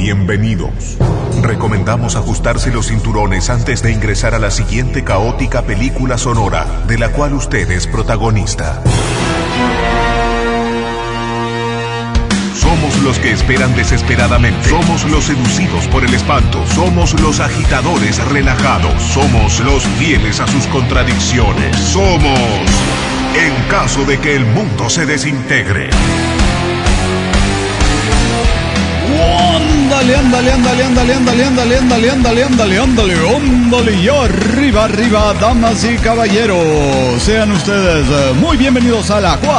bienvenidos. Recomendamos ajustarse los cinturones antes de ingresar a la siguiente caótica película sonora, de la cual usted es protagonista. Somos los que esperan desesperadamente. Somos los seducidos por el espanto. Somos los agitadores relajados. Somos los fieles a sus contradicciones. Somos, en caso de que el mundo se desintegre. Ándale, y arriba, damas y caballeros. Sean ustedes muy bienvenidos a la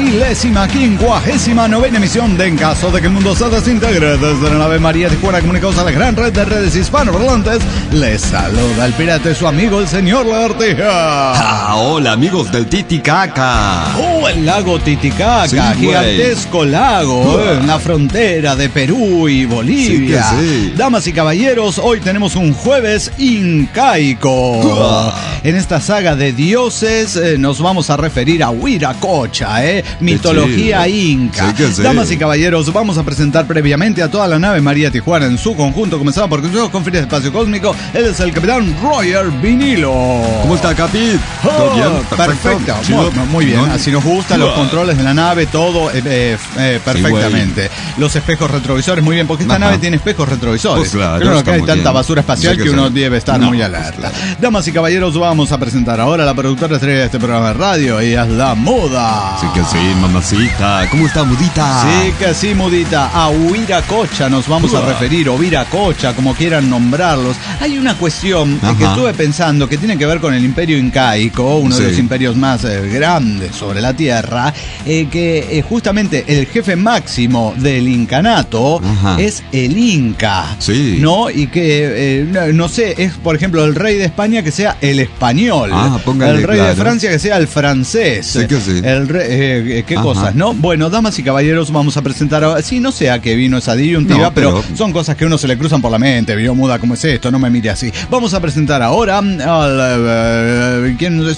4.059ª emisión de En caso de que el mundo se desintegre. Desde la nave María Tijuana, comunicados a la gran red de redes hispanoparlantes, les saluda el pirata y su amigo, el señor Lagartija. Hola, amigos del Titicaca. El lago Titicaca, Sí, gigantesco lago en la frontera de Perú y Bolivia. Sí. Damas y caballeros, hoy tenemos un jueves incaico. En esta saga de dioses nos vamos a referir a Huiracocha, mitología inca. Sí. Damas y caballeros, vamos a presentar previamente a toda la nave María Tijuana en su conjunto. Comenzamos por consejos con fines de espacio cósmico. Él es el capitán Roger Vinilo. ¿Cómo está, Capi? ¿Todo bien? Perfecto. Chido. Muy bien. ¿No? Así nos gustan los controles de la nave, todo perfectamente. Los espejos retrovisores, muy bien, porque esta nave tiene espejos retrovisores. Pues claro, Creo que hay tanta bien. basura espacial que uno debe estar muy alerta. Pues claro. Damas y caballeros, vamos a presentar ahora a la productora estrella de este programa de radio. Ella es la Muda. Sí que sí, mamacita. ¿Cómo está, Mudita? Sí que sí, Mudita. A Huiracocha nos vamos a referir, o Viracocha, como quieran nombrarlos. Hay una cuestión que estuve pensando que tiene que ver con el imperio incaico, uno de los imperios más grandes sobre la tierra, que justamente el jefe máximo del incanato es el Inca, ¿no? Y que, no sé, es por ejemplo el rey de España que sea el español, el rey de Francia que sea el francés, sí que sí. El rey, qué cosas, ¿no? Bueno, damas y caballeros, vamos a presentar ahora, sí, no sé a qué vino esa disyuntiva, pero son cosas que a uno se le cruzan por la mente. Vio, Muda, ¿cómo es esto? No me mire así. Vamos a presentar ahora al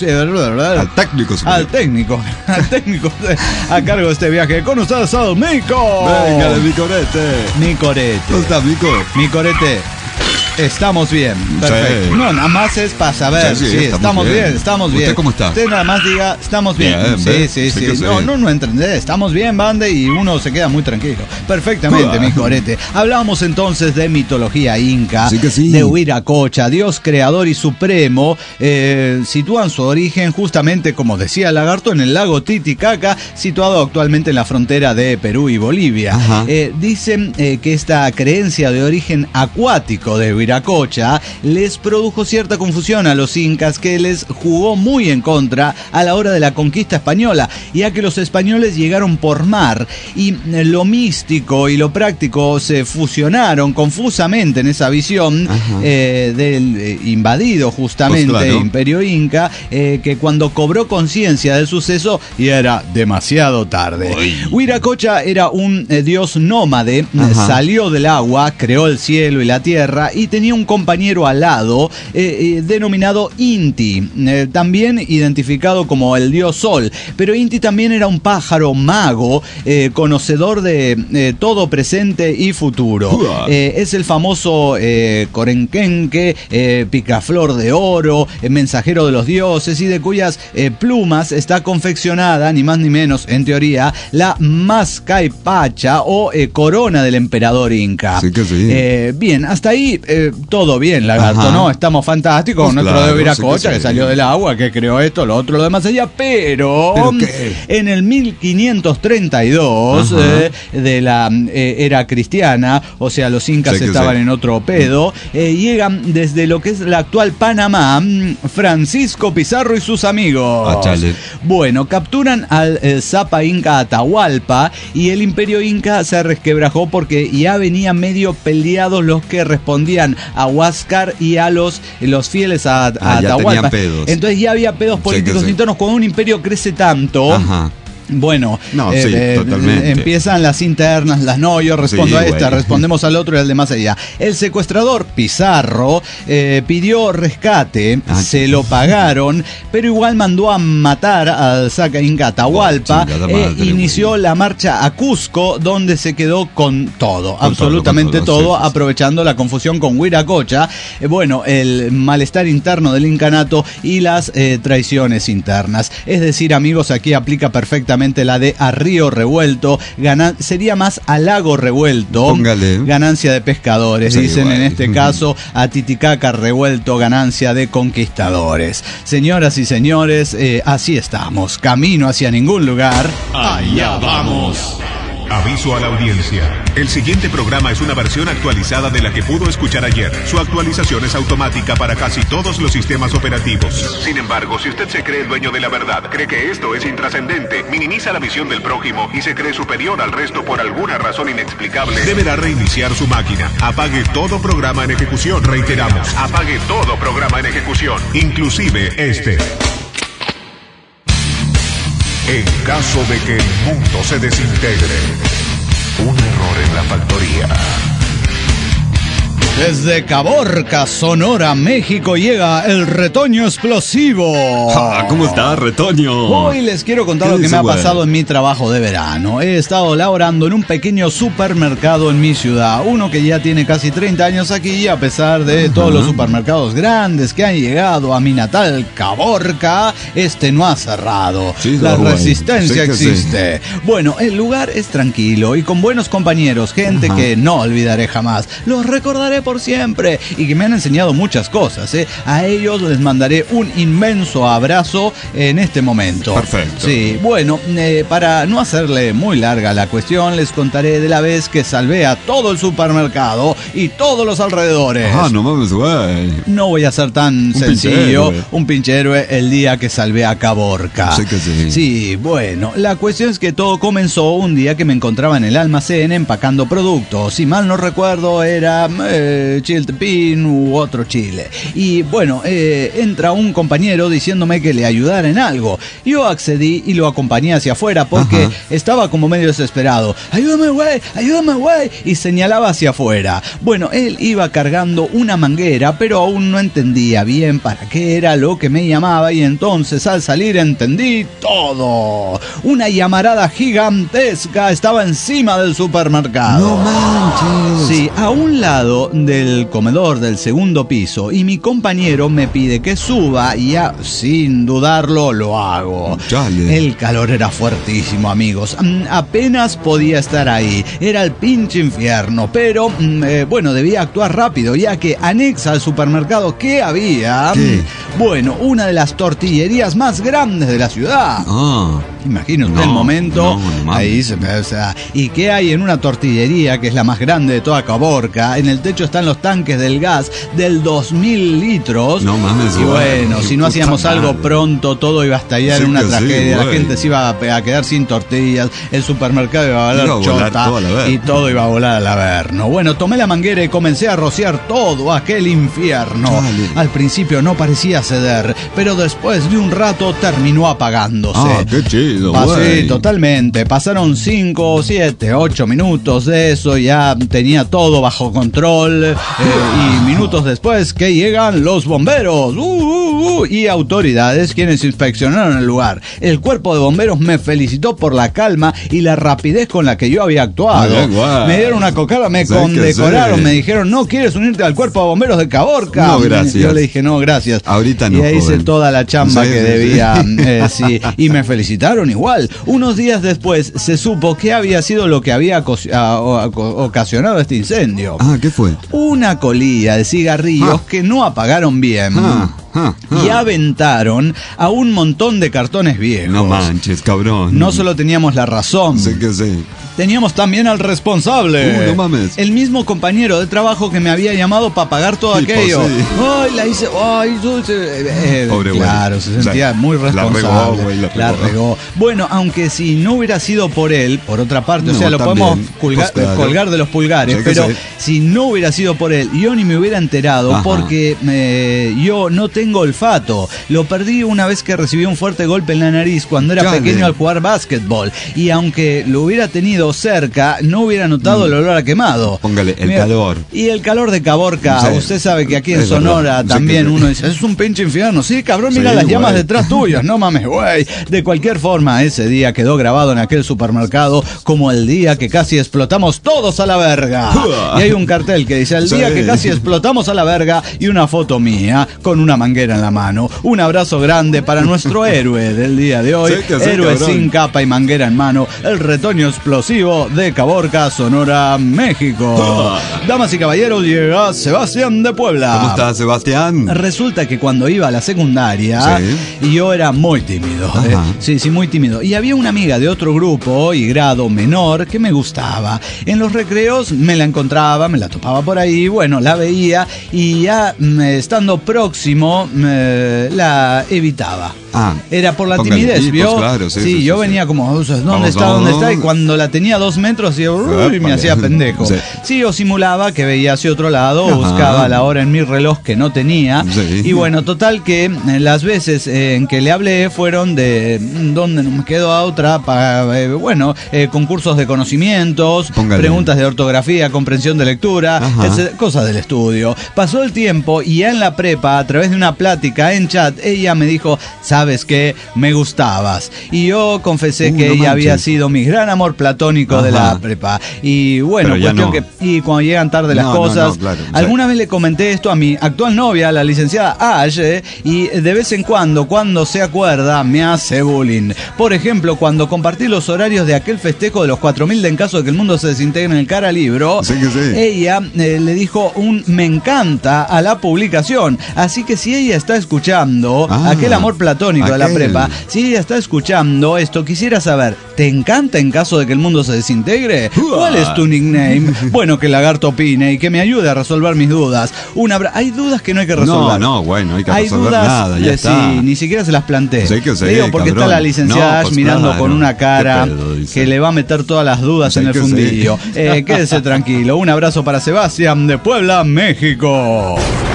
técnico a cargo de este viaje. Con ustedes al Mico. Venga, mi corete. Mi corete. ¿Cómo está, Mico? Mi corete. Estamos bien, perfecto. Sí. No, nada más es para saber. Sí, estamos bien. ¿Usted cómo está? Usted nada más diga, estamos bien. Sí. No entendés, estamos bien, bande, y uno se queda muy tranquilo. Perfectamente, mi corete. Hablamos entonces de mitología inca, de Huiracocha, dios creador y supremo. Sitúan su origen justamente, como decía el lagarto, en el lago Titicaca, situado actualmente en la frontera de Perú y Bolivia. Dicen que esta creencia de origen acuático de Huiracocha les produjo cierta confusión a los incas, que les jugó muy en contra a la hora de la conquista española, ya que los españoles llegaron por mar y lo místico y lo práctico se fusionaron confusamente en esa visión del invadido justamente imperio inca, que cuando cobró conciencia del suceso ya era demasiado tarde. Huiracocha era un dios nómade, salió del agua, creó el cielo y la tierra y tenía un compañero al lado denominado Inti, también identificado como el dios Sol. Pero Inti también era un pájaro mago, conocedor de todo presente y futuro. Es el famoso Corenquenque, picaflor de oro, mensajero de los dioses, y de cuyas plumas está confeccionada, ni más ni menos, en teoría, la Mascaipacha o corona del emperador inca. Bien, hasta ahí todo bien, lagarto, ¿no? Estamos fantásticos con nuestro de Huiracocha, que salió del agua, que creó esto, lo otro, lo demás allá, pero en el 1532 de la era cristiana, o sea, los incas estaban en otro pedo, llegan desde lo que es la actual Panamá, Francisco Pizarro y sus amigos. Bueno, capturan al Zapa Inca Atahualpa, y el imperio inca se resquebrajó porque ya venían medio peleados los que respondían a Huáscar y a los fieles a Atahualpa. Entonces ya había pedos políticos internos. Cuando un imperio crece tanto, Bueno, totalmente. Empiezan las internas, las no, yo respondo a esta, respondemos al otro y al de más allá. El secuestrador Pizarro pidió rescate, se lo pagaron, pero igual mandó a matar al Saca Inca Atahualpa e inició la marcha a Cusco, donde se quedó con todo, absolutamente todo, aprovechando la confusión con Huiracocha, bueno, el malestar interno del incanato y las traiciones internas. Es decir, amigos, aquí aplica perfectamente la de a río revuelto, sería más a lago revuelto. Póngale. Ganancia de pescadores, dicen en este caso, a Titicaca revuelto, ganancia de conquistadores. Señoras y señores, así estamos, camino hacia ningún lugar. Allá vamos. Aviso a la audiencia. El siguiente programa es una versión actualizada de la que pudo escuchar ayer. Su actualización es automática para casi todos los sistemas operativos. Sin embargo, si usted se cree el dueño de la verdad, cree que esto es intrascendente, minimiza la visión del prójimo y se cree superior al resto por alguna razón inexplicable, deberá reiniciar su máquina. Apague todo programa en ejecución. Reiteramos, apague todo programa en ejecución, inclusive este. En caso de que el mundo se desintegre, un error en la factoría. Desde Caborca, Sonora, México, llega el Retoño Explosivo. ¿Cómo está, Retoño? Hoy les quiero contar lo que me ha pasado en mi trabajo de verano. He estado laborando en un pequeño supermercado en mi ciudad, uno que ya tiene casi 30 años aquí, y a pesar de todos los supermercados grandes que han llegado a mi natal Caborca, este no ha cerrado. Sí, la resistencia existe. Sí. Bueno, el lugar es tranquilo y con buenos compañeros, gente que no olvidaré jamás. Los recordaré por siempre y que me han enseñado muchas cosas. A ellos les mandaré un inmenso abrazo en este momento. Perfecto. Sí, bueno, para no hacerle muy larga la cuestión, les contaré de la vez que salvé a todo el supermercado y todos los alrededores. No mames, güey. No voy a ser tan sencillo. Un pinche héroe el día que salvé a Caborca. Sé que sí. Sí, bueno, la cuestión es que todo comenzó un día que me encontraba en el almacén empacando productos. Si mal no recuerdo, era chiltepín u otro chile. Y bueno, entra un compañero diciéndome que le ayudara en algo. Yo accedí y lo acompañé hacia afuera porque estaba como medio desesperado. Ayúdame, güey, y señalaba hacia afuera. Bueno, él iba cargando una manguera, pero aún no entendía bien para qué era lo que me llamaba, y entonces al salir entendí todo. Una llamarada gigantesca estaba encima del supermercado. No manches. Sí, a un lado del comedor del segundo piso, y mi compañero me pide que suba y ya, sin dudarlo, lo hago. Chale. El calor era fuertísimo, amigos. Apenas podía estar ahí. Era el pinche infierno, pero bueno, debía actuar rápido, ya que anexa al supermercado que había, bueno, una de las tortillerías más grandes de la ciudad. Imagine usted el momento. Ahí se o sea, ¿y qué hay en una tortillería que es la más grande de toda Caborca? En el techo están los tanques del gas del 2000 litros. No mames. Y bueno, si no hacíamos algo pronto, todo iba a estallar en una tragedia. La gente se iba a quedar sin tortillas, el supermercado iba a valer chota y todo iba a volar al averno. Bueno, tomé la manguera y comencé a rociar todo aquel infierno. Chale. Al principio no parecía ceder, pero después de un rato terminó apagándose. Qué chido. Sí, totalmente. Pasaron 5, 7, 8 minutos de eso, ya tenía todo bajo control. Y minutos después que llegan los bomberos y autoridades, quienes inspeccionaron el lugar. El cuerpo de bomberos me felicitó por la calma y la rapidez con la que yo había actuado. Me dieron una cocada, me condecoraron, me dijeron: ¿no quieres unirte al cuerpo de bomberos de Caborca? No, gracias. Yo le dije: no, gracias. Ahorita no. Y ahí hice toda la chamba que debía. Y me felicitaron igual. Unos días después se supo que había sido lo que había ocasionado este incendio. ¿Qué fue? Una colilla de cigarrillos que no apagaron bien. Y aventaron a un montón de cartones viejos. No manches, cabrón. No solo teníamos la razón. Sí que sí. teníamos también al responsable. No mames. El mismo compañero de trabajo que me había llamado para pagar todo aquello. Sí. Ay, la hice. Ay, pobre claro, güey. Se sentía muy responsable. La regó. Bueno, aunque si no hubiera sido por él, por otra parte, no, o sea, lo podemos colgar de los pulgares, sí, pero si no hubiera sido por él, yo ni me hubiera enterado. Ajá. Porque yo no tengo olfato. Lo perdí una vez que recibí un fuerte golpe en la nariz cuando era pequeño al jugar básquetbol. Y aunque lo hubiera tenido cerca, no hubiera notado el olor a quemado. Póngale el calor. Y el calor de Caborca, sí. Usted sabe que aquí en Sonora también uno dice, es un pinche infierno. Sí, cabrón, mira las llamas detrás tuyas, no mames, güey. De cualquier forma, ese día quedó grabado en aquel supermercado como el día que casi explotamos todos a la verga. Y hay un cartel que dice, el día que casi explotamos a la verga, y una foto mía con una manguera en la mano. Un abrazo grande para nuestro héroe del día de hoy, héroe sin capa y manguera en mano, el retoño explosivo de Caborca, Sonora, México. Damas y caballeros, llega Sebastián de Puebla. ¿Cómo estás, Sebastián? Resulta que cuando iba a la secundaria, yo era muy tímido. Sí, muy tímido. Y había una amiga de otro grupo y grado menor que me gustaba. En los recreos me la encontraba, me la topaba por ahí, bueno, la veía y ya estando próximo la evitaba. Era por la timidez, ¿vio? Claro, sí, yo venía como, ¿dónde está? Y cuando la tenía 2 metros, me hacía pendejo. Sí, yo simulaba que veía hacia otro lado, buscaba la hora en mi reloj que no tenía. Y bueno, total que las veces en que le hablé fueron de donde no me quedo a otra, para, concursos de conocimientos, preguntas de ortografía, comprensión de lectura, cosas del estudio. Pasó el tiempo y ya en la prepa, a través de una plática en chat, ella me dijo, ¿sabes qué? Me gustabas. Y yo confesé que ella había sido mi gran amor platónico de la prepa. Y bueno, cuestión que y cuando llegan tarde las cosas, alguna vez le comenté esto a mi actual novia, la licenciada Ash, y de vez en cuando se acuerda, me hace bullying. Por ejemplo, cuando compartí los horarios de aquel festejo de los 4000 de En caso de que el mundo se desintegre en el cara libro, ella le dijo un me encanta a la publicación. Así que si ella está escuchando aquel amor platónico de la prepa, si ella está escuchando esto, quisiera saber, ¿te encanta En caso de que el mundo se desintegre? ¿Cuál es tu nickname? Bueno, que el lagarto opine y que me ayude a resolver mis dudas. Hay dudas que no hay que resolver. No hay que resolver dudas, nada, ya está. Sí, ni siquiera se las planteé. Digo, porque cabrón. Está la licenciada Ash mirando con una cara que le va a meter todas las dudas en el fundillo. Quédese tranquilo. Un abrazo para Sebastián de Puebla, México.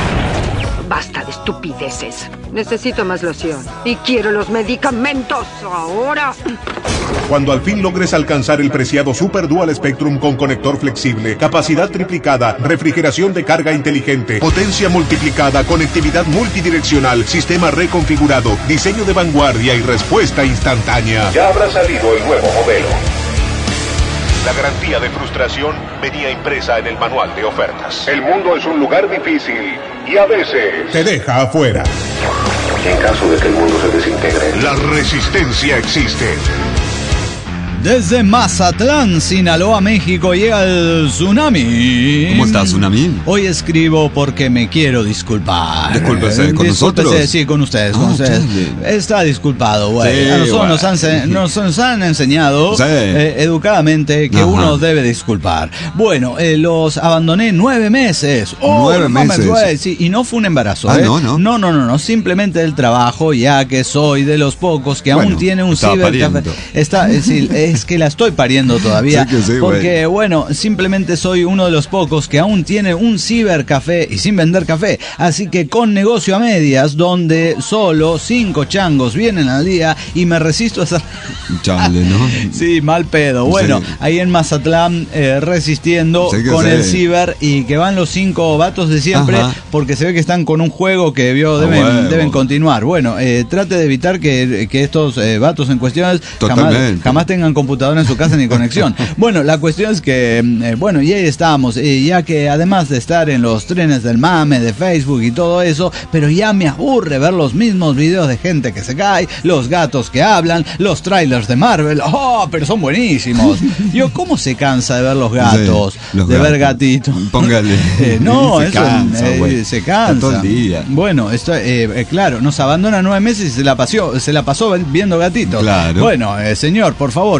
Basta de estupideces. Necesito más loción. Y quiero los medicamentos ahora. Cuando al fin logres alcanzar el preciado Super Dual Spectrum con conector flexible, capacidad triplicada, refrigeración de carga inteligente, potencia multiplicada, conectividad multidireccional, sistema reconfigurado, diseño de vanguardia y respuesta instantánea, ya habrá salido el nuevo modelo. La garantía de frustración venía impresa en el manual de ofertas. El mundo es un lugar difícil y a veces te deja afuera. En caso de que el mundo se desintegre, la resistencia existe. Desde Mazatlán, Sinaloa, México, llega el Tsunami. ¿Cómo estás, Tsunami? Hoy escribo porque me quiero disculpar. Discúlpese, ¿con nosotros? Sí, con ustedes, con ustedes. Está disculpado, güey. Sí, a nosotros nos han enseñado educadamente que uno debe disculpar. Bueno, los abandoné 9 meses. 9 meses. Güey, sí, y no fue un embarazo. No, simplemente el trabajo, ya que soy de los pocos que aún tiene un cibercafé. Es que la estoy pariendo todavía, porque simplemente soy uno de los pocos que aún tiene un cibercafé y sin vender café, así que con negocio a medias, donde solo 5 changos vienen al día y me resisto a hacer... Chale, ¿no? Sí, mal pedo. Bueno, ahí en Mazatlán resistiendo con el ciber, y que van los 5 vatos de siempre, porque se ve que están con un juego que deben continuar. Bueno, trate de evitar que estos vatos en cuestiones jamás tengan computadora en su casa ni conexión. Bueno, la cuestión es que, y ahí estamos, ya que además de estar en los trenes del mame, de Facebook y todo eso, pero ya me aburre ver los mismos videos de gente que se cae, los gatos que hablan, los trailers de Marvel, pero son buenísimos. ¿Cómo se cansa de ver los gatos? Ver gatitos. Póngale. Se cansa. Todo el día. Bueno, claro, nos abandona 9 meses y se la pasó viendo gatitos. Claro. Bueno, señor, por favor,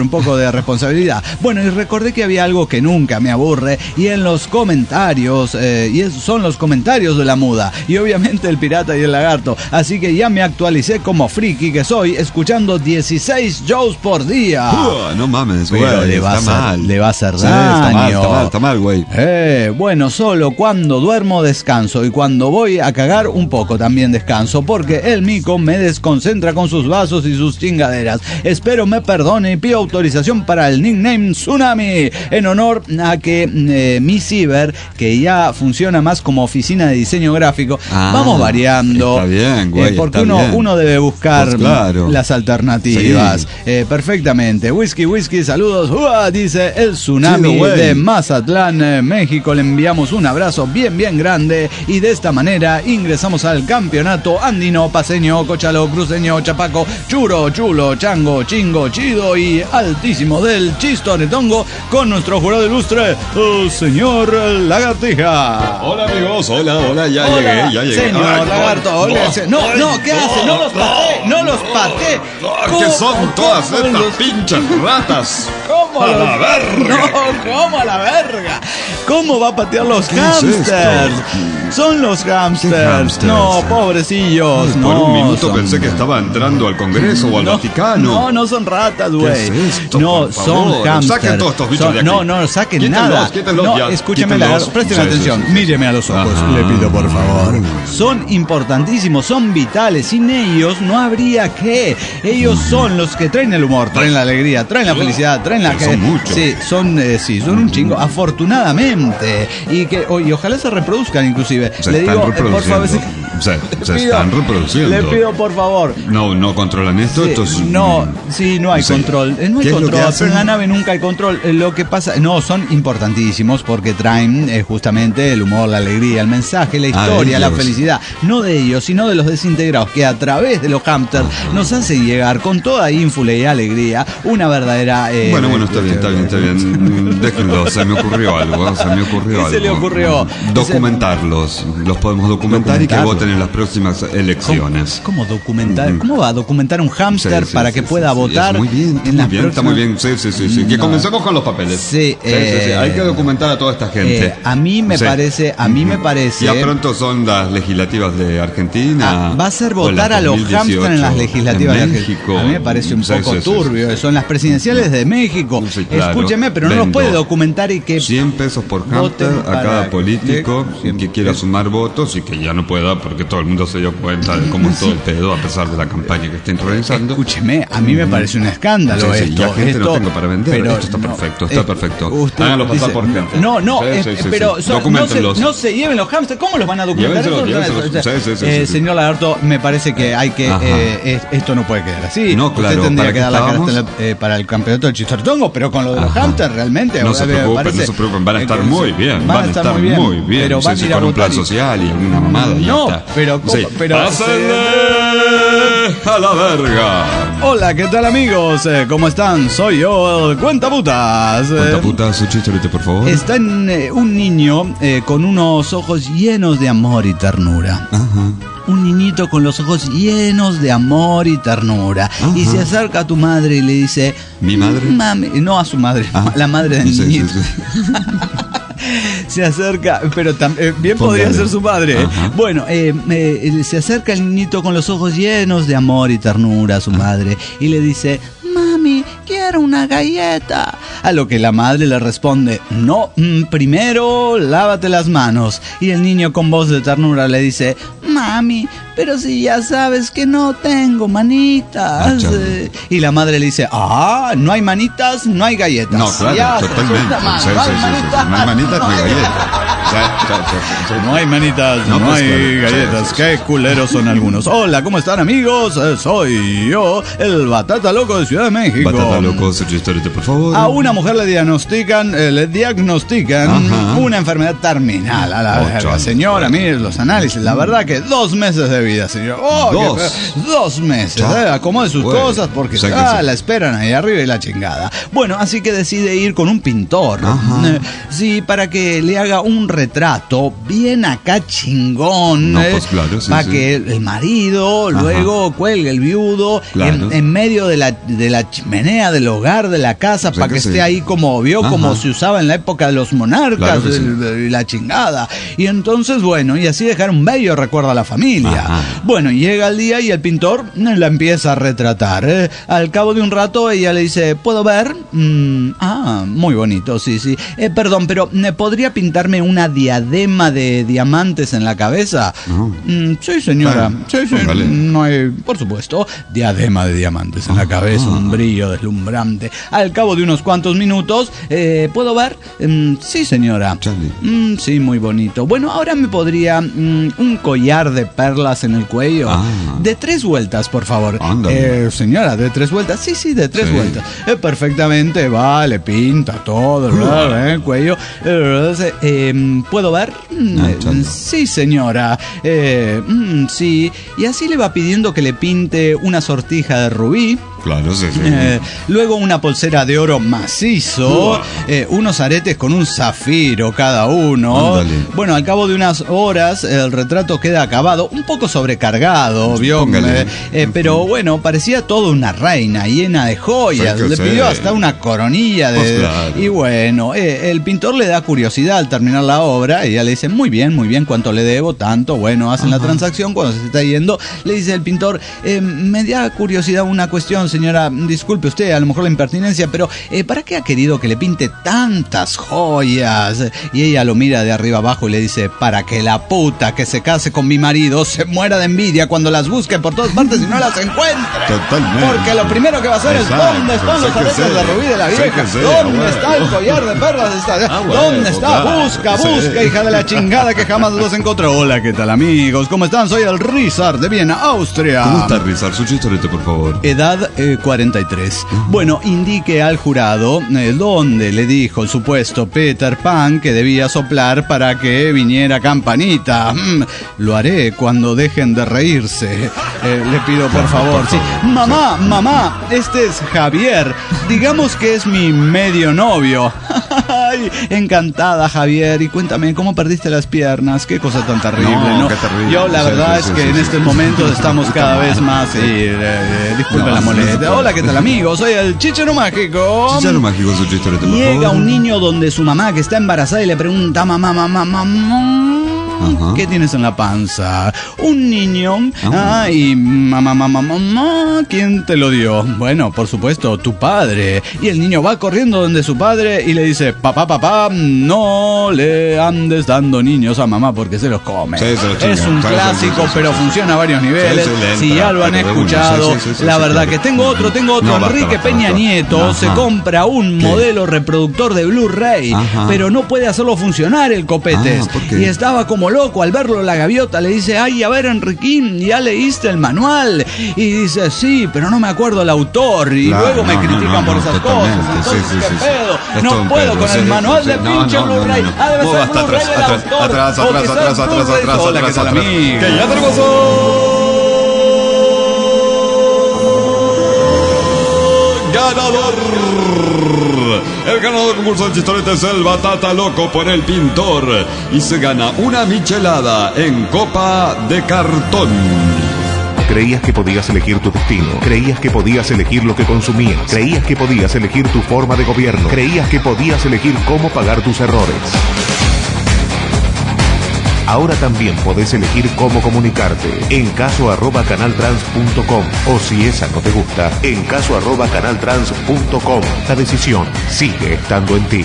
un poco de responsabilidad. Bueno, y recordé que había algo que nunca me aburre, y en los comentarios, y esos son los comentarios de la muda, y obviamente el pirata y el lagarto. Así que ya me actualicé como friki que soy, escuchando 16 shows por día. No mames, güey. Le va a hacer daño. Está mal, güey. Bueno, solo cuando duermo descanso, y cuando voy a cagar un poco también descanso, porque el mico me desconcentra con sus vasos y sus chingaderas. Espero me perdone y pido autorización para el nickname Tsunami, en honor a que mi ciber, que ya funciona más como oficina de diseño gráfico, vamos variando. Está bien, güey. Porque uno debe buscar las alternativas. Sí. Perfectamente. Whisky, saludos. Dice el Tsunami de Mazatlán, México. Le enviamos un abrazo bien grande, y de esta manera ingresamos al campeonato andino, paseño, cochalo, cruceño, chapaco, churo, chulo, chango, chingo, chido y altísimo del chistoretongo, con nuestro jurado ilustre, el señor Lagartija. Hola amigos, hola, ya llegué. Señor Lagarto, hola. No, ¿qué hace? No los pateé. ¿Qué son todas estas pinches ratas? ¿Cómo a la verga? No, ¿cómo a la verga? ¿Cómo va a patear los hamsters? Son los hamsters. No, pobrecillos. Por un minuto pensé que estaba entrando al Congreso o al Vaticano. No son ratas, güey. ¿Qué es esto? No, son hamsters. Saquen todos estos bichos de aquí. No saquen nada. Quítenlos ya. Escúcheme, presten atención. Míreme a los ojos, le pido por favor. Son importantísimos, son vitales. Sin ellos no habría qué. Ellos son los que traen el humor, traen la alegría, traen la felicidad, traen la... Son muchos. Sí, son un chingo, afortunadamente. Y ojalá se reproduzcan inclusive. Le digo, por favor, se están reproduciendo. Le pido por favor. No controlan esto. No hay control. No hay control, pero en la nave nunca hay control. Lo que pasa, son importantísimos porque traen justamente el humor, la alegría, el mensaje, la historia, la felicidad. No de ellos, sino de los desintegrados, que a través de los hamsters nos hacen llegar con toda ínfula y alegría una verdadera... Bueno, está bien. Déjenlo, se me ocurrió algo. ¿Qué se le ocurrió? Documentarlos. Los podemos documentar y que voten en las próximas elecciones. ¿Cómo documentar? ¿Cómo va a documentar un hámster para que pueda votar? Muy bien, está muy bien. Sí. Que comencemos con los papeles. Sí. Hay que documentar a toda esta gente. A mí me parece. Ya pronto son las legislativas de Argentina. Va a ser votar a los hámsters en las legislativas de México. A mí me parece un poco turbio. Son las presidenciales de México. Escúcheme, pero no los puede documentar y que... 100 pesos por hámster a cada político que quiera sumar votos y que ya no pueda, porque todo el mundo se dio cuenta de cómo es todo el pedo a pesar de la campaña que estén realizando. Escúcheme, a mí me parece un escándalo esto. Ya gente no tengo para vender, pero esto está perfecto. Háganlo pasar por gente. Pero no se lleven los hámsters. ¿Cómo los van a documentar? Señor Lagarto, me parece que hay que... esto no puede quedar así. No, claro. Usted tendría que dar la cara para el campeonato del chistoretongo, pero con lo de los hámsters realmente... No se preocupen, van a estar muy bien. Van a estar muy bien. Pero van a ir a con un plan social y alguna mamada. Pero ¡pásenle a la verga! Hola, ¿qué tal amigos? ¿Cómo están? Soy yo, el Cuentaputas. Cuentaputas, su chistorete, por favor. Está un niño con unos ojos llenos de amor y ternura. Un niñito con los ojos llenos de amor y ternura. Y se acerca a tu madre y le dice... ¿Mi madre? Mami, no a su madre, la madre del niñito. Se acerca, pero bien podría ser su madre. Bueno, se acerca el niñito con los ojos llenos de amor y ternura a su madre y le dice: mami, quiero una galleta. A lo que la madre le responde: no, primero lávate las manos. Y el niño con voz de ternura le dice: mami, pero si ya sabes que no tengo manitas. Y la madre le dice: no hay manitas, no hay galletas. No, claro, ya, totalmente. No hay manitas, no hay galletas. No hay manitas, no hay galletas. Qué culeros son algunos. Hola, ¿cómo están amigos? Soy yo, el Batata Loco de Ciudad de México. Batata Loco, su chistorete, por favor. A una mujer le diagnostican una enfermedad terminal. A la verga, señora, mire los análisis. La verdad que 2 meses de vida, señor. Oh, 2 meses. Acomode sus cosas porque la esperan ahí arriba y la chingada. Bueno, así que decide ir con un pintor. Sí, para que le haga un retrato bien acá chingón. Pues claro, para que el marido luego cuelgue el viudo en medio de la chimenea del hogar de la casa, para que esté ahí como se usaba en la época de los monarcas, y la chingada. Y entonces, bueno, y así dejar un bello recuerdo a la familia. Bueno, llega el día y el pintor la empieza a retratar. Al cabo de un rato ella le dice, ¿puedo ver? Muy bonito, sí. Perdón, pero ¿podría pintarme una diadema de diamantes en la cabeza? Sí, señora. Sí. No hay, por supuesto, diadema de diamantes en la cabeza, un brillo deslumbrante. Al cabo de unos cuantos minutos, ¿puedo ver? Sí, señora. Sí, muy bonito. Bueno, ahora me podría un collar de perlas en el cuello. De 3 vueltas, por favor. Señora, ¿de 3 vueltas? Sí, de 3 vueltas. Perfectamente, le pinta todo, el cuello. ¿Puedo ver? Sí, señora. Sí. Y así le va pidiendo que le pinte una sortija de rubí. Claro, sí. Luego una pulsera de oro macizo, unos aretes con un zafiro cada uno. Ándale. Bueno, al cabo de unas horas el retrato queda acabado, un poco sobrecargado, ¿vio? Pero bueno, parecía toda una reina llena de joyas. Le pidió hasta una coronilla de... Y bueno, el pintor le da curiosidad al terminar la obra y ella le dice, muy bien, ¿cuánto le debo? Tanto. Bueno, hacen la transacción. Cuando se está yendo, le dice el pintor, me da curiosidad una cuestión, señora, disculpe usted, a lo mejor la impertinencia, pero ¿para qué ha querido que le pinte tantas joyas? Y ella lo mira de arriba abajo y le dice, para que la puta que se case con mi marido se muera de envidia cuando las busque por todas partes y no las encuentre. Totalmente. Porque lo primero que va a hacer es, ¿dónde están los aretes de rubí de la vieja? ¿Dónde está el collar de perlas? ¿Dónde está? Busca, hija de la chingada, que jamás los encontró. Hola, ¿qué tal, amigos? ¿Cómo están? Soy el Rizar de Viena, Austria. ¿Cómo está, Rizar? Su chistorete, por favor. Edad 43. Bueno, indique al jurado dónde le dijo el supuesto Peter Pan que debía soplar para que viniera Campanita. Lo haré cuando dejen de reírse. Le pido por favor. Sí. Mamá, este es Javier. Digamos que es mi medio novio. Ay, encantada, Javier. Y cuéntame, ¿cómo perdiste las piernas? Qué cosa tan terrible, ¿no? Qué terrible. Yo la verdad es que en estos momentos estamos cada vez más... disculpen la molestia. Hola, ¿qué tal, amigos? Soy el Chicharo Mágico. Chicharo Mágico, su chistorete, por favor. Llega un niño donde su mamá, que está embarazada, y le pregunta, mamá, ¿qué tienes en la panza? Un niño. Y mamá, ¿quién te lo dio? Bueno, por supuesto, tu padre. Y el niño va corriendo donde su padre y le dice, papá, no le andes dando niños a mamá porque se los come. Es un clásico, pero funciona a varios niveles. Si ya lo han escuchado, la verdad que tengo otro. Enrique Peña Nieto se compra un modelo reproductor de Blu-ray, pero no puede hacerlo funcionar el copetes. Y estaba como loco al verlo. La gaviota le dice, ay, a ver, Enriquín, ¿ya leíste el manual? Y dice, sí, pero no me acuerdo el autor. Y luego me critican por esas cosas. Entonces, ¿qué pedo? No puedo con el manual de pinche Blu-ray. Debe ser Blu-ray del autor. Atrás. Hola, ¿qué tal, amigo? Que ya tenemos ganador. El ganador del concurso de chistorete es el Batata Loco por el Pintor y se gana una michelada en copa de cartón. Creías que podías elegir tu destino, creías que podías elegir lo que consumías, creías que podías elegir tu forma de gobierno, creías que podías elegir cómo pagar tus errores. Ahora también podés elegir cómo comunicarte en caso@canaltrans.com o si esa no te gusta, en caso@canaltrans.com. La decisión sigue estando en ti.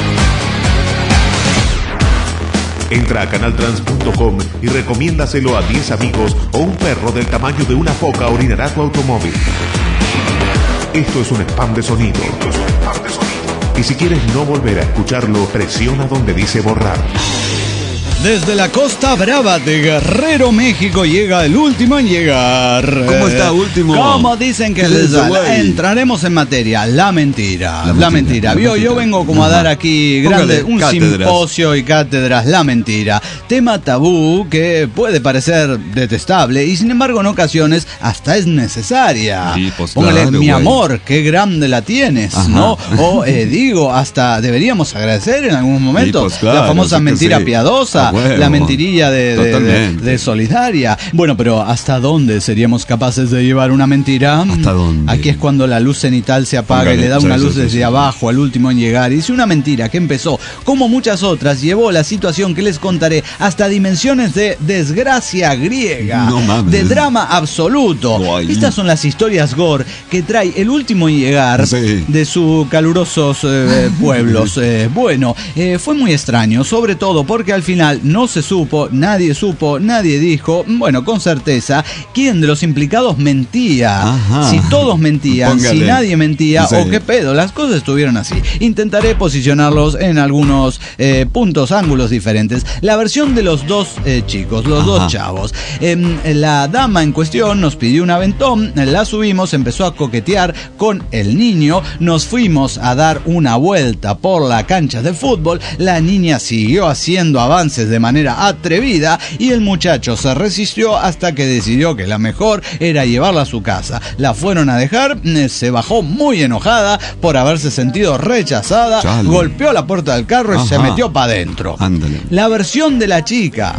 Entra a canaltrans.com y recomiéndaselo a 10 amigos o un perro del tamaño de una foca orinará tu automóvil. Esto es un spam de sonido. Y si quieres no volver a escucharlo, presiona donde dice borrar. Desde la Costa Brava de Guerrero, México, llega el último en llegar. ¿Cómo está, último? ¿Cómo dicen que les da? Entraremos en materia. La mentira. La mentira. Vio, yo vengo como a dar aquí un simposio y cátedras. La mentira. Tema tabú que puede parecer detestable y sin embargo en ocasiones hasta es necesaria. Sí, pues póngale, claro, mi amor, qué grande la tienes, ajá, ¿no? O digo, hasta deberíamos agradecer en algún momento, sí, pues claro, la famosa mentira piadosa. La mentirilla de solidaria. Bueno, pero ¿hasta dónde seríamos capaces de llevar una mentira? ¿Hasta dónde? Aquí es cuando la luz cenital se apaga y le da una luz desde abajo al último en llegar. Y si una mentira que empezó, como muchas otras, llevó la situación que les contaré hasta dimensiones de desgracia griega, de drama absoluto. Guay. Estas son las historias gore que trae el último en llegar de sus calurosos pueblos. Bueno, fue muy extraño, sobre todo porque al final no se supo, nadie dijo, bueno, con certeza, quién de los implicados mentía. Ajá. Si todos mentían, póngale, si nadie mentía, o qué pedo, las cosas estuvieron así. Intentaré posicionarlos en algunos puntos, ángulos diferentes. La versión de los dos chicos, los dos chavos. La dama en cuestión nos pidió un aventón, la subimos, empezó a coquetear con el niño, nos fuimos a dar una vuelta por la cancha de fútbol, la niña siguió haciendo avances de manera atrevida y el muchacho se resistió hasta que decidió que la mejor era llevarla a su casa. La fueron a dejar, se bajó muy enojada por haberse sentido rechazada, golpeó la puerta del carro y se metió para adentro. La versión de la chica.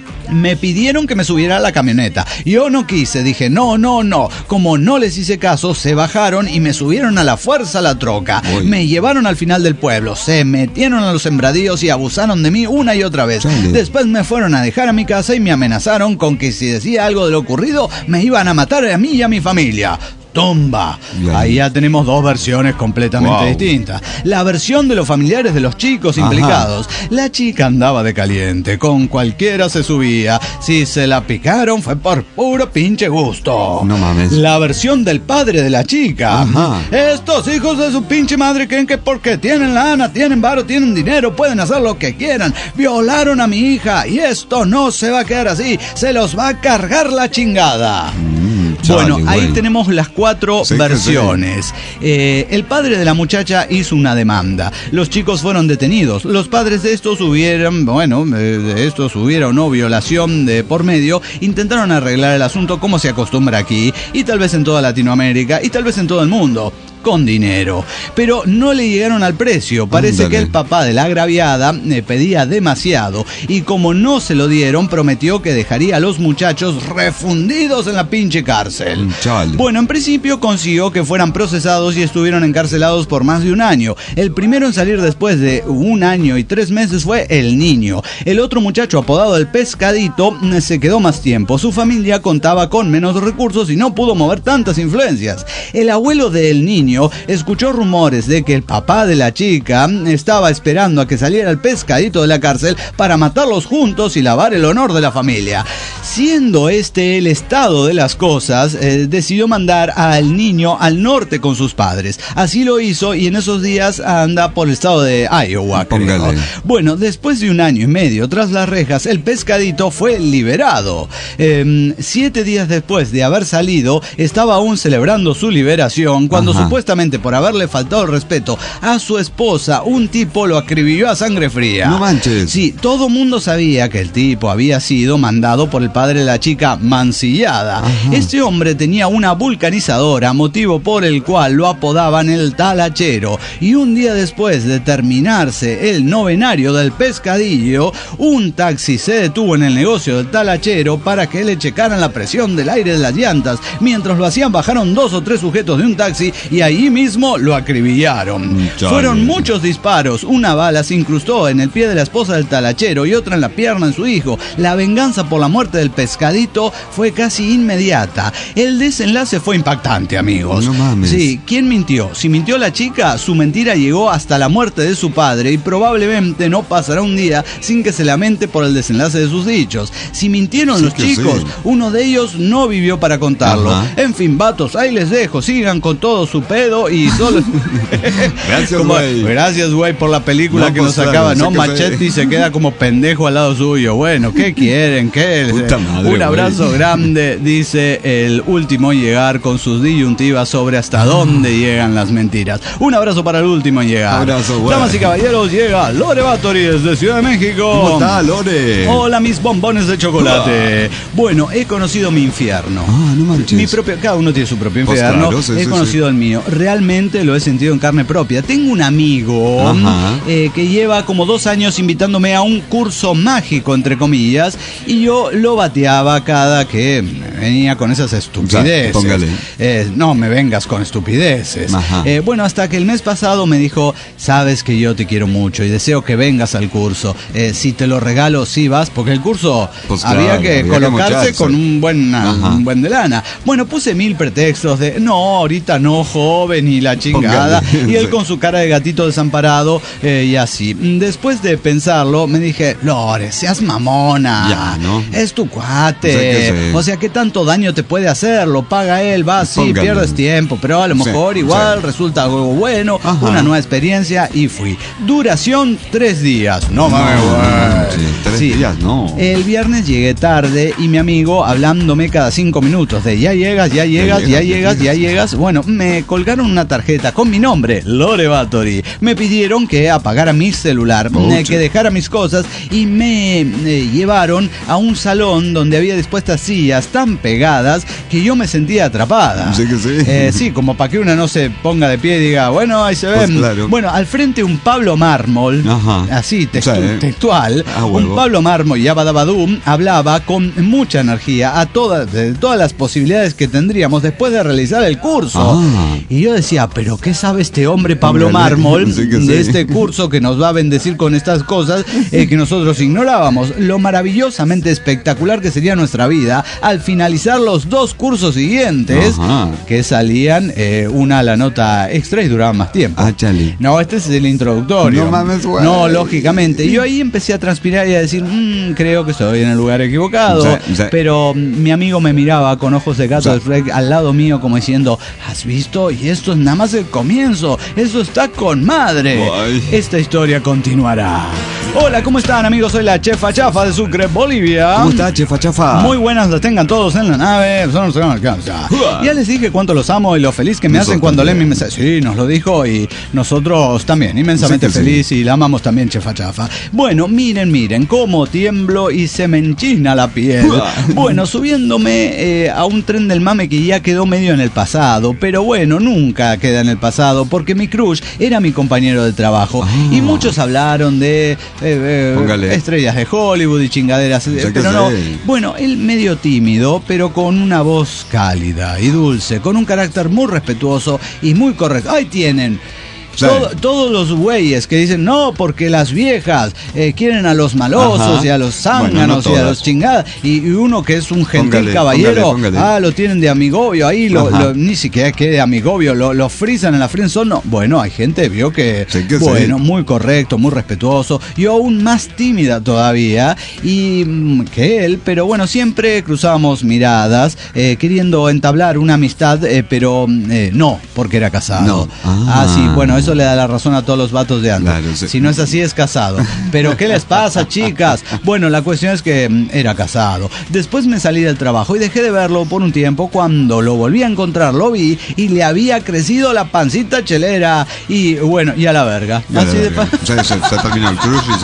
Me pidieron que me subiera a la camioneta. Yo no quise, dije no. Como no les hice caso, se bajaron y me subieron a la fuerza a la troca. Me llevaron al final del pueblo, se metieron a los sembradíos y abusaron de mí una y otra vez. Después me fueron a dejar a mi casa y me amenazaron con que si decía algo de lo ocurrido, me iban a matar a mí y a mi familia. Tumba. Ahí ya tenemos dos versiones completamente distintas. La versión de los familiares de los chicos implicados. La chica andaba de caliente, con cualquiera se subía. Si se la picaron fue por puro pinche gusto. No mames. La versión del padre de la chica. Estos hijos de su pinche madre creen que porque tienen lana, tienen varo, tienen dinero, pueden hacer lo que quieran. Violaron a mi hija y esto no se va a quedar así. Se los va a cargar la chingada. Bueno, ahí tenemos las cuatro versiones. El padre de la muchacha hizo una demanda. Los chicos fueron detenidos. Los padres de estos hubiera o no violación de por medio, intentaron arreglar el asunto como se acostumbra aquí, y tal vez en toda Latinoamérica, y tal vez en todo el mundo. Con dinero, pero no le llegaron al precio. Parece que el papá de la agraviada pedía demasiado y como no se lo dieron, prometió que dejaría a los muchachos refundidos en la pinche cárcel. Bueno, en principio consiguió que fueran procesados y estuvieron encarcelados por más de un año. El primero en salir después de 1 año y 3 meses fue el niño. El otro muchacho, apodado el Pescadito, se quedó más tiempo. Su familia contaba con menos recursos y no pudo mover tantas influencias. El abuelo del niño escuchó rumores de que el papá de la chica estaba esperando a que saliera el Pescadito de la cárcel para matarlos juntos y lavar el honor de la familia. Siendo este el estado de las cosas, decidió mandar al niño al norte con sus padres. Así lo hizo y en esos días anda por el estado de Iowa, creo. Bueno, después de 1 año y medio tras las rejas, el Pescadito fue liberado. 7 días después de haber salido, estaba aún celebrando su liberación cuando supuestamente por haberle faltado el respeto a su esposa, un tipo lo acribilló a sangre fría. No manches. Sí, todo mundo sabía que el tipo había sido mandado por el padre de la chica mancillada. Este hombre tenía una vulcanizadora, motivo por el cual lo apodaban el talachero. Y un día después de terminarse el novenario del Pescadillo, un taxi se detuvo en el negocio del talachero para que le checaran la presión del aire de las llantas. Mientras lo hacían, bajaron 2 o 3 sujetos de un taxi y ahí mismo lo acribillaron. Fueron muchos disparos. Una bala se incrustó en el pie de la esposa del talachero y otra en la pierna de su hijo. La venganza por la muerte del Pescadito fue casi inmediata. El desenlace fue impactante, amigos. No mames. Sí, ¿quién mintió? Si mintió la chica, su mentira llegó hasta la muerte de su padre y probablemente no pasará un día sin que se lamente por el desenlace de sus dichos. Si mintieron los chicos, uno de ellos no vivió para contarlo. En fin, vatos, ahí les dejo. Sigan con todo su pedo dedo y solo... Gracias, güey. Gracias, güey, por la película no, que nos acaba, ¿no? Machete se queda como pendejo al lado suyo. Bueno, ¿qué quieren? ¿Qué? Puta madre, un abrazo grande, dice el último en llegar con sus disyuntivas sobre hasta dónde llegan las mentiras. Un abrazo para el último en llegar. Abrazo, güey. Damas y caballeros, llega Lore Batory desde Ciudad de México. ¿Cómo está, Lore? Hola, mis bombones de chocolate. Bueno, he conocido mi infierno. No manches. Mi propio, cada uno tiene su propio infierno. Pues claro, sí, he conocido el mío. Realmente lo he sentido en carne propia. Tengo un amigo que lleva como 2 años invitándome a un curso mágico, entre comillas, y yo lo bateaba cada que venía con esas estupideces. O sea, póngale. No me vengas con estupideces. Bueno, hasta que el mes pasado me dijo, sabes que yo te quiero mucho y deseo que vengas al curso. Si te lo regalo, sí vas, porque el curso pues había que colocarse con un buen de lana. Bueno, puse 1000 pretextos de, no, ahorita no, joven, y la chingada. Póngale. Y él con su cara de gatito desamparado y así. Después de pensarlo, me dije, Lore, seas mamona. Ya, ¿no? Es tu cuate. O sea, ¿qué tanto daño te puede hacer? Lo paga él, va, sí, pierdes tiempo, pero a lo mejor igual resulta algo bueno, una nueva experiencia, y fui. Duración 3 días. No mames, güey. 3 días, no. El viernes llegué tarde y mi amigo hablándome cada 5 minutos de ya llegas. Bueno, me colgaron una tarjeta con mi nombre, Lore Batory. Me pidieron que apagara mi celular, que dejara mis cosas y me llevaron a un salón donde había dispuestas sillas tan pegadas que yo me sentía atrapada. Sí que sí. Sí, como para que una no se ponga de pie y diga, bueno, ahí se ven. Pues claro. Bueno, al frente un Pablo Mármol, así, textual, un Pablo Mármol, Yabadabadum, hablaba con mucha energía de todas las posibilidades que tendríamos después de realizar el curso. Y yo decía, pero ¿qué sabe este hombre Pablo Mármol de este curso que nos va a bendecir con estas cosas que nosotros ignorábamos? Lo maravillosamente espectacular que sería nuestra vida al finalizar los 2 cursos siguientes, que salían una a la nota extra y duraban más tiempo. No, este es el introductorio. No mames, güey. No, lógicamente. Yo ahí empecé a transpirar y a decir, creo que estoy en el lugar equivocado. Pero mi amigo me miraba con ojos de gato al lado mío como diciendo, ¿has visto? Y esto es nada más el comienzo. Eso está con madre. Guay. Esta historia continuará. Hola, ¿cómo están, amigos? Soy la Chefa Chafa de Sucre, Bolivia. ¿Cómo está, Chefa Chafa? Muy buenas las tengan todos en la nave. Ya les dije cuánto los amo y lo feliz que me hacen cuando leen mi mensaje. Sí, nos lo dijo y nosotros también, inmensamente feliz y la amamos también, Chefa Chafa. Bueno, miren cómo tiemblo y se me enchina la piel. Bueno, subiéndome a un tren del mame que ya quedó medio en el pasado, pero bueno, nunca queda en el pasado porque mi crush era mi compañero de trabajo y muchos hablaron de estrellas de Hollywood y chingaderas, pero no. Bueno, él medio tímido, pero con una voz cálida y dulce, con un carácter muy respetuoso y muy correcto. Ahí tienen. Todos los güeyes que dicen no, porque las viejas quieren a los malosos y a los zánganos y a los chingadas, y uno que es un gentil caballero, lo tienen de amigobio, ahí ni siquiera que de amigobio, lo frisan en la friendzone. No. Bueno, hay gente, vio que, muy correcto, muy respetuoso, y aún más tímida todavía que él, pero bueno, siempre cruzábamos miradas, queriendo entablar una amistad, pero no, porque era casado. Sí, bueno, eso le da la razón a todos los vatos de antes. Claro, si no es así, es casado. Pero ¿qué les pasa, chicas? Bueno, la cuestión es que era casado. Después me salí del trabajo y dejé de verlo por un tiempo. Cuando lo volví a encontrar, lo vi y le había crecido la pancita chelera. Y bueno, y a la verga. Así de se terminó el crush y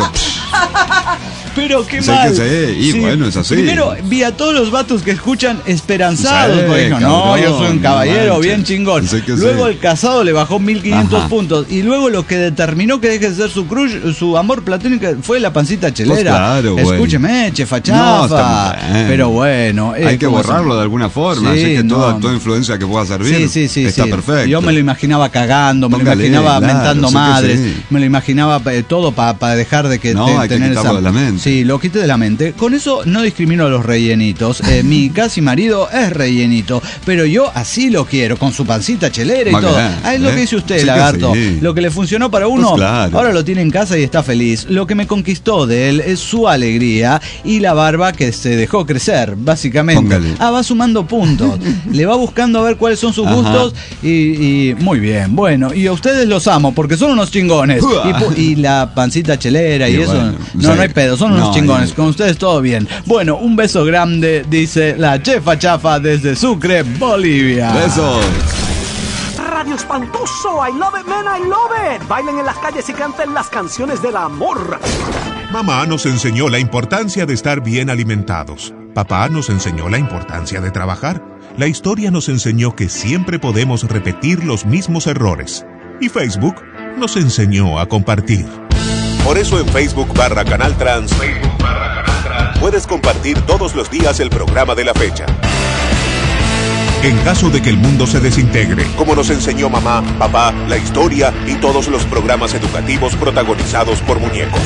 pero qué mal. Bueno, es así. Primero vi a todos los vatos que escuchan esperanzados. Dijo, no, yo soy un caballero, bien chingón. Luego el casado le bajó 1500 puntos. Y luego lo que determinó que deje de ser su crush, su amor platónico, fue la pancita chelera. Escúcheme, Chefa Chafa. Pero bueno. Hay que borrarlo de alguna forma. Así que toda influencia que pueda servir está perfecto. Yo me lo imaginaba cagando, me lo imaginaba mentando madres. Me lo imaginaba todo para dejar de que tener esa... Sí, lo quité de la mente. Con eso no discrimino a los rellenitos. Mi casi marido es rellenito, pero yo así lo quiero, con su pancita chelera y todo. Es lo que dice usted, lagarto. Sí. Lo que le funcionó para uno, pues claro, ahora lo tiene en casa y está feliz. Lo que me conquistó de él es su alegría y la barba que se dejó crecer, básicamente. Póngale. Va sumando puntos. Le va buscando a ver cuáles son sus gustos y muy bien. Bueno, y a ustedes los amo porque son unos chingones. Y la pancita chelera y eso, bueno, no hay pedo, son unos chingones. Con ustedes todo bien. Bueno, un beso grande, dice la chefa chafa desde Sucre, Bolivia. Besos. Radio Espantoso, I love it, man, I love it. Bailen en las calles y canten las canciones del amor. Mamá nos enseñó la importancia de estar bien alimentados. Papá nos enseñó la importancia de trabajar. La historia nos enseñó que siempre podemos repetir los mismos errores. Y Facebook nos enseñó a compartir. Por eso en Facebook /Canal Trans, puedes compartir todos los días el programa de la fecha. En caso de que el mundo se desintegre, como nos enseñó mamá, papá, la historia y todos los programas educativos protagonizados por muñecos.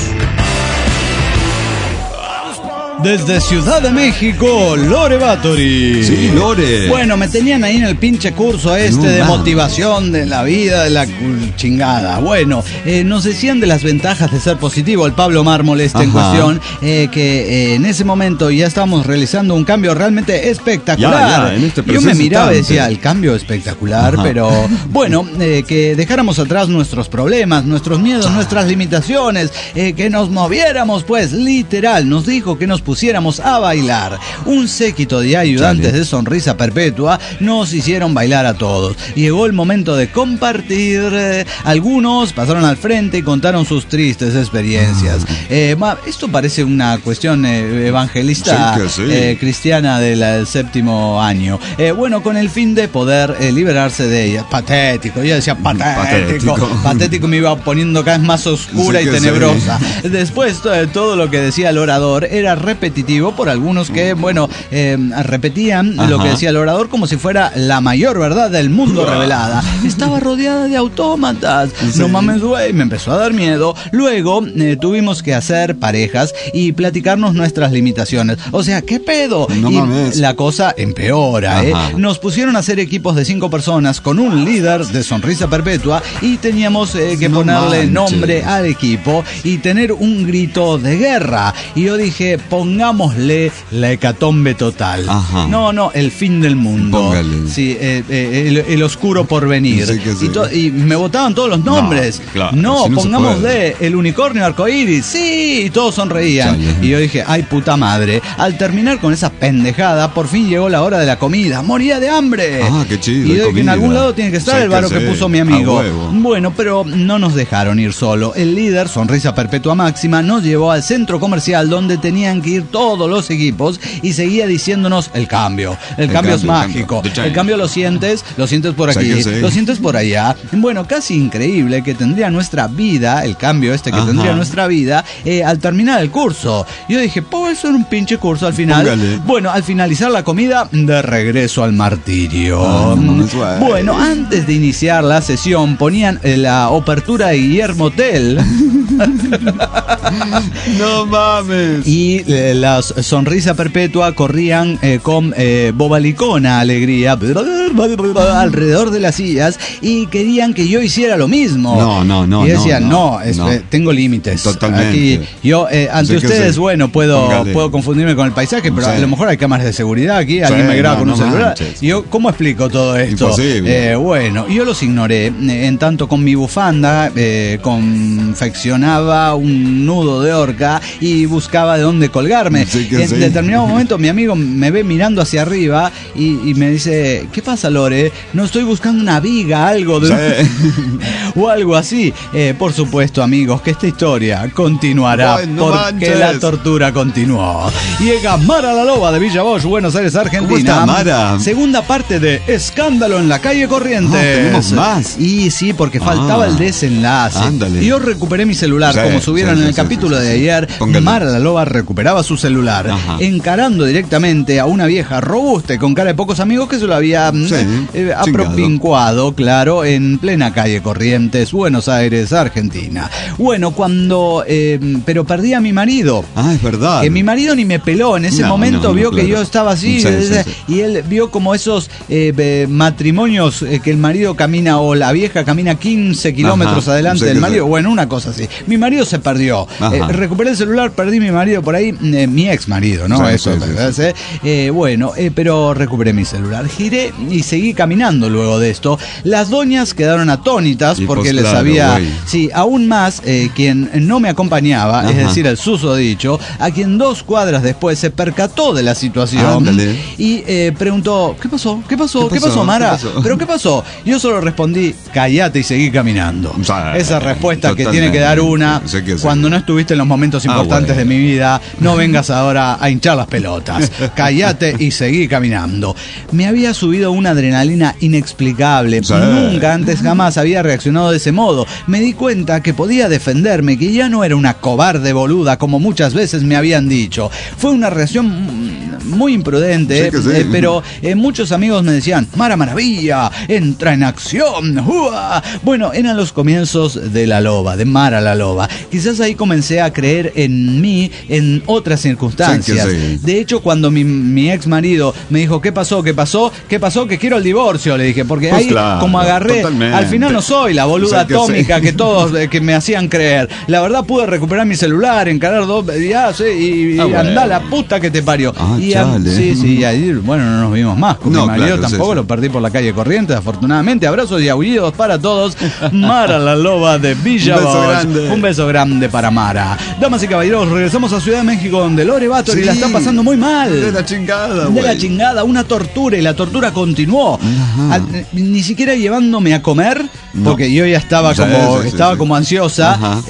Desde Ciudad de México, Lore Batory. Sí, Lore. Bueno, me tenían ahí en el pinche curso de motivación de la vida, de la chingada. Bueno, nos decían de las ventajas de ser positivo. El Pablo Mármol en cuestión, que en ese momento ya estábamos realizando un cambio realmente espectacular. En este yo me miraba y decía, el cambio espectacular, pero bueno, que dejáramos atrás nuestros problemas, nuestros miedos, nuestras limitaciones, que nos moviéramos, pues, literal. Nos dijo que nos pusiéramos a bailar. Un séquito de ayudantes de Sonrisa Perpetua nos hicieron bailar a todos. Llegó el momento de compartir. Algunos pasaron al frente y contaron sus tristes experiencias. Esto parece una cuestión evangelista cristiana del séptimo año. Bueno, con el fin de poder liberarse de ella. Patético, yo decía patético, me iba poniendo cada vez más oscura y tenebrosa. Después, todo lo que decía el orador era repetitivo por algunos que, bueno, repetían lo que decía el orador como si fuera la mayor verdad del mundo revelada. Estaba rodeada de autómatas. No mames, güey, me empezó a dar miedo. Luego tuvimos que hacer parejas y platicarnos nuestras limitaciones. O sea, ¿qué pedo? No mames. La cosa empeora, Nos pusieron a hacer equipos de 5 personas con un líder de Sonrisa Perpetua y teníamos que ponerle nombre al equipo y tener un grito de guerra. Y yo dije, pongámosle la hecatombe total. No, el fin del mundo. Póngale. Sí, el oscuro porvenir. Y me botaban todos los nombres. No, pongámosle el unicornio arcoíris. Sí, y todos sonreían. Y yo dije, ay puta madre. Al terminar con esa pendejada, por fin llegó la hora de la comida. Moría de hambre. Qué chido. Y yo dije, en algún lado tiene que estar el varo que puso mi amigo. Bueno, pero no nos dejaron ir solo. El líder, Sonrisa Perpetua Máxima, nos llevó al centro comercial donde tenían que ir todos los equipos y seguía diciéndonos el cambio es mágico, el cambio lo sientes por aquí, lo sientes por allá. Bueno, casi increíble que tendría nuestra vida, el cambio que tendría nuestra vida al terminar el curso. Yo dije, ¿puedo hacer un pinche curso al final? Póngale. Bueno, al finalizar la comida, de regreso al martirio. Bueno, antes de iniciar la sesión ponían la apertura de Guillermo Tell. No mames. Y la Sonrisa Perpetua corrían con bobalicona alegría alrededor de las sillas y querían que yo hiciera lo mismo. No. Y decían, tengo límites. Totalmente. Aquí yo, ante ustedes, bueno, puedo confundirme con el paisaje, pero a lo mejor hay cámaras de seguridad aquí, alguien me graba con un celular. Y yo, ¿cómo explico todo esto? Imposible. Bueno, yo los ignoré. En tanto con mi bufanda confeccionaba un nudo de orca y buscaba de dónde colgarme. En determinado momento mi amigo me ve mirando hacia arriba y me dice, ¿qué pasa, Lore? No estoy buscando una viga, algo de o algo así. Por supuesto, amigos, que esta historia continuará porque la tortura continuó. Llega Mara la Loba de Villa Bosch, Buenos Aires, Argentina. ¿Cómo está, Mara? Segunda parte de Escándalo en la calle Corrientes. ¿Tenemos más? Y sí, porque faltaba el desenlace. Ándale. Yo recuperé mi celular celular. Como subieron en el capítulo de ayer, Mara la loba recuperaba su celular, encarando directamente a una vieja robusta y con cara de pocos amigos que se lo había apropincuado, claro, en plena calle Corrientes, Buenos Aires, Argentina. Bueno, pero perdí a mi marido. Es verdad. Que mi marido ni me peló. En ese momento vio que yo estaba así, y él vio como esos matrimonios que el marido camina o la vieja camina 15 kilómetros adelante del marido. Bueno, una cosa así. Mi marido se perdió. Recuperé el celular, perdí mi marido por ahí, mi ex marido, ¿no? Pero recuperé mi celular. Giré y seguí caminando luego de esto. Las doñas quedaron atónitas porque les había... Sí, aún más, quien no me acompañaba, es decir, el susodicho, a quien 2 cuadras después se percató de la situación y preguntó, ¿qué pasó? ¿Qué pasó, Mara? ¿Pero qué pasó? Yo solo respondí, cállate y seguí caminando. Esa respuesta que tiene que dar una cuando no estuviste en los momentos importantes de mi vida. No vengas ahora a hinchar las pelotas. Cállate y seguí caminando. Me había subido una adrenalina inexplicable. Nunca antes jamás había reaccionado de ese modo. Me di cuenta que podía defenderme, que ya no era una cobarde boluda como muchas veces me habían dicho. Fue una reacción muy imprudente, pero muchos amigos me decían, Mara Maravilla, entra en acción. ¡Uah! Bueno, eran los comienzos de la loba, de Mara la loba. Quizás ahí comencé a creer en mí en otras circunstancias. De hecho, cuando mi ex marido me dijo, ¿qué pasó? Que quiero el divorcio, le dije, porque ahí como agarré, al final no soy la boluda atómica que todos que me hacían creer. La verdad pude recuperar mi celular, encarar 2 días y andá la puta que te parió. Y ahí, bueno, no nos vimos más con mi marido, tampoco lo perdí por la calle Corrientes, afortunadamente. Abrazos y aullidos para todos. Mara la loba de Villa Bosch. Un beso grande para Mara. Damas y caballeros, regresamos a Ciudad de México, donde Lore Báthory la está pasando muy mal. De la chingada, una tortura, y la tortura continuó. Ni siquiera llevándome a comer, porque yo ya estaba como ansiosa.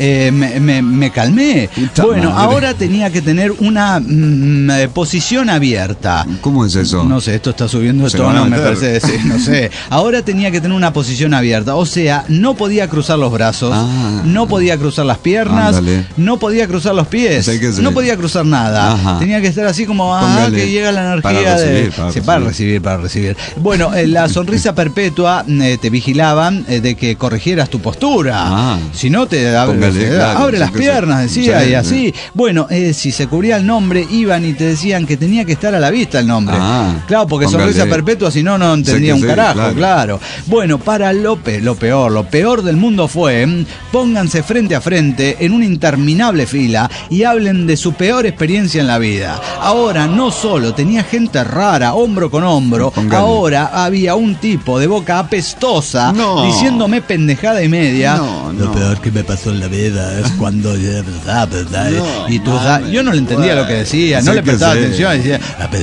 Me calmé. Bueno, ahora tenía que tener una posición abierta. ¿Cómo es eso? No sé, esto está subiendo de tono, me parece, no sé. Ahora tenía que tener una posición abierta, o sea, no podía cruzar los brazos, no podía cruzar las piernas, no podía cruzar los pies, no podía cruzar nada. Tenía que estar así como, que llega la energía para recibir. Bueno, la sonrisa perpetua, te vigilaban de que corrigieras tu postura. Si no, abre las piernas, decía, y así. Bueno, si se cubría el nombre, iban y te decían que tenía que estar a la vista el nombre. Claro, porque sonrisa perpetua, si no entendía un carajo, claro. Bueno, para lo peor del mundo fue, pónganse frente a frente en una interminable fila y hablen de su peor experiencia en la vida. Ahora no solo tenía gente rara, hombro con hombro, ahora había un tipo de boca apestosa diciéndome pendejada y media. Lo peor que me pasó en la vida es cuando yo no le entendía lo que decía, no le prestaba atención, decía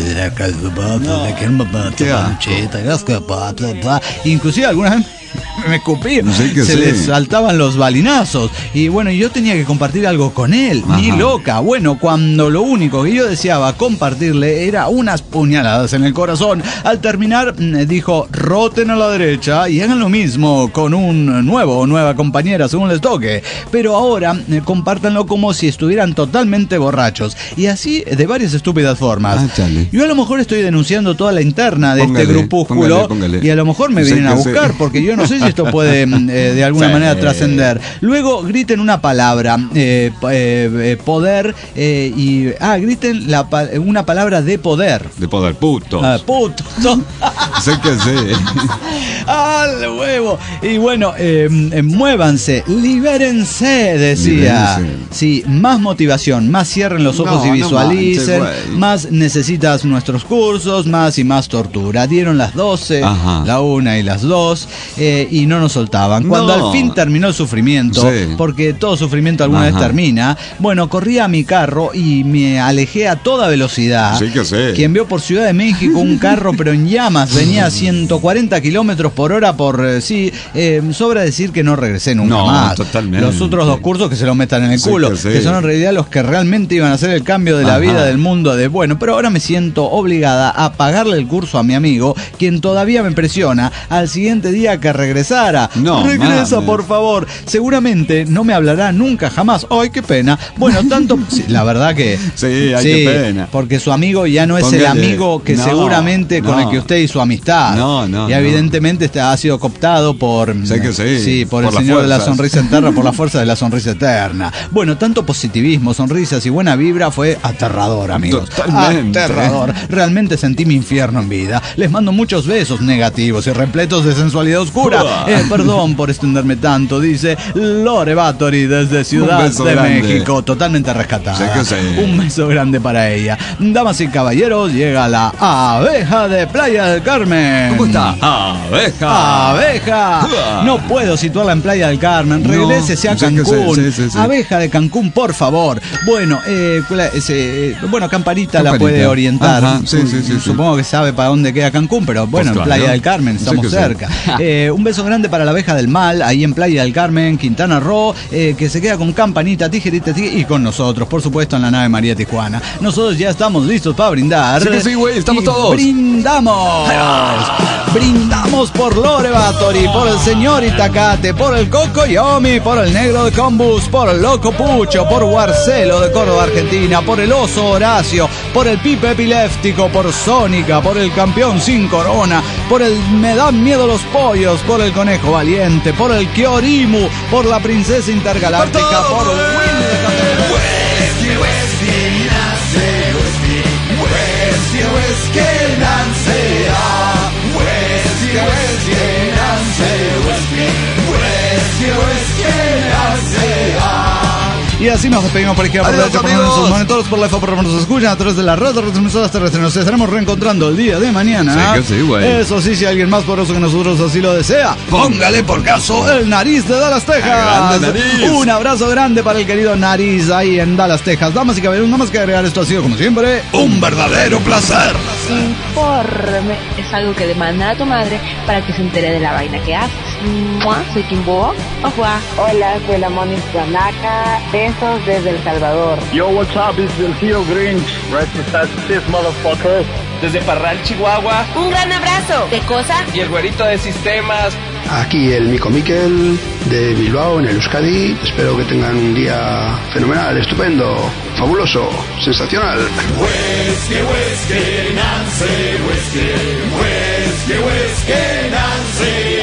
inclusive algunas veces me escupí, se les saltaban los balinazos. Y bueno, yo tenía que compartir algo con él, ni loca. Bueno, cuando lo único que yo deseaba compartirle era unas puñaladas en el corazón. Al terminar, dijo, roten a la derecha y hagan lo mismo con un nuevo o nueva compañera según les toque. Pero ahora, compártanlo como si estuvieran totalmente borrachos. Y así de varias estúpidas formas. Yo a lo mejor estoy denunciando toda la interna de este grupúsculo. Y a lo mejor me vienen a buscar, porque yo no sé si esto puede de alguna manera trascender. Luego griten una palabra, poder, griten una palabra de poder. De poder, puto. Puto. Sé que sí. ¡Al huevo! Y bueno, muévanse, libérense, decía. Sí, más motivación, más cierren los ojos y visualicen, más necesitas nuestros cursos, más y más tortura. Dieron las 12, la 1 y las 2, y no nos soltaban. Cuando al fin terminó el sufrimiento, porque todo sufrimiento alguna vez termina, bueno, corrí a mi carro y me alejé a toda velocidad. Quien vio por Ciudad de México un carro pero en llamas, venía a 140 kilómetros por hora sobra decir que no regresé nunca más. Totalmente. Los otros 2 cursos que se lo metan en el culo, que son en realidad los que realmente iban a hacer el cambio de la vida, del mundo, pero ahora me siento obligada a pagarle el curso a mi amigo, quien todavía me presiona al siguiente día que regresé regresara. No, regresa, por favor. Seguramente no me hablará nunca jamás. Ay, qué pena. Bueno, tanto... Sí, la verdad que... Sí, qué pena. Porque su amigo ya no es el amigo que seguramente con el que usted hizo amistad. Y evidentemente ha sido cooptado por... Sé que sí. Sí, por el señor de la sonrisa eterna, por la fuerza de la sonrisa eterna. Bueno, tanto positivismo, sonrisas y buena vibra fue aterrador, amigos. Totalmente. Aterrador. Realmente sentí mi infierno en vida. Les mando muchos besos negativos y repletos de sensualidad oscura. Perdón por extenderme tanto, dice Lore Batory desde Ciudad de México. Totalmente rescatada. Sé que sí. Un beso grande para ella. Damas y caballeros, llega la abeja de Playa del Carmen. ¿Cómo está? Abeja. Abeja. No puedo situarla en Playa del Carmen. Regrésese a Cancún. Sí. Abeja de Cancún, por favor. Bueno, Campanita la puede orientar. Ajá, sí. Supongo que sabe para dónde queda Cancún, pero bueno, en Playa del Carmen estamos cerca. Un beso grande para la abeja del mal, ahí en Playa del Carmen, Quintana Roo, que se queda con Campanita, Tijerita y con nosotros, por supuesto, en la nave María Tijuana. Nosotros ya estamos listos para brindar. Sí que sí, güey, estamos todos. ¡Brindamos! Brindamos por Lore Batory, por el señor Itacate, por el Coco Yomi, por el Negro de Combus, por el Loco Pucho, por Guarcelo de Córdoba, Argentina, por el Oso Horacio, por el Pipe Epiléptico, por Sónica, por el Campeón Sin Corona, por el Me Dan Miedo los Pollos, por el Conejo Valiente, por el Kiorimu, por la Princesa Intergaláctica, por el Willy de Campeón. Y así nos despedimos por izquierda, por derecha, por sus monitores, por la FA, por nos escuchan a través de las redes transmisoras terrestres. Nos estaremos reencontrando el día de mañana. Sí, que sí, güey. Eso sí, si alguien más poderoso que nosotros así lo desea, póngale por caso el Nariz de Dallas, Texas. Grande Nariz. Un abrazo grande para el querido Nariz ahí en Dallas, Texas. Damas y caballeros, nada más que agregar, esto ha sido como siempre un verdadero placer. Informe es algo que demanda a tu madre para que se entere de la vaina que haces. Soy Kimbo. Hola, soy la Moni Planaka. Besos desde El Salvador. Yo, what's up? It's el tío Grinch. This motherfucker. Desde Parral, Chihuahua. Un gran abrazo. ¿De cosa? Y el güerito de sistemas. Aquí el Mico Miquel de Bilbao, en el Euskadi. Espero que tengan un día fenomenal, estupendo, fabuloso, sensacional. Whisky, Nancy, whisky, Nancy.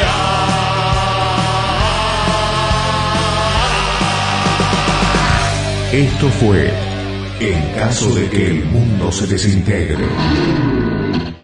Esto fue En caso de que el mundo se desintegre.